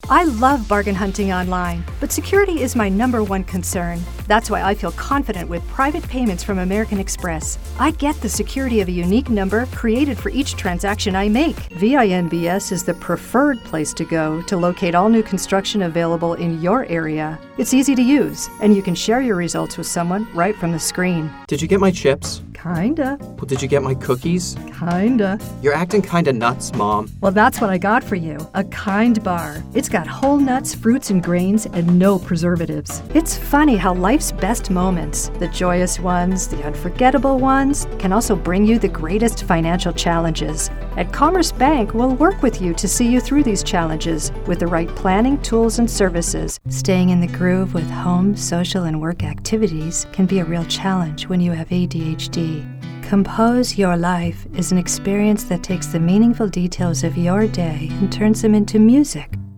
I love bargain hunting online, but security is my #1 concern. That's why I feel confident with private payments from American Express. I get the security of a unique number created for each transaction I make. VINBS is the preferred place to go to locate all new construction available in your area. It's easy to use, and you can share your results with someone right from the screen. Did you get my chips? Kinda. Well, did you get my cookies? Kinda. You're acting kinda nuts, Mom. Well, that's what I got for you. A Kind bar. It's got whole nuts, fruits, and grains, and no preservatives. It's funny how life's best moments, the joyous ones, the unforgettable ones, can also bring you the greatest financial challenges. At Commerce Bank, we'll work with you to see you through these challenges with the right planning, tools, and services. Staying in the groove with home, social, and work activities can be a real challenge when you have ADHD. Compose Your Life is an experience that takes the meaningful details of your day and turns them into music.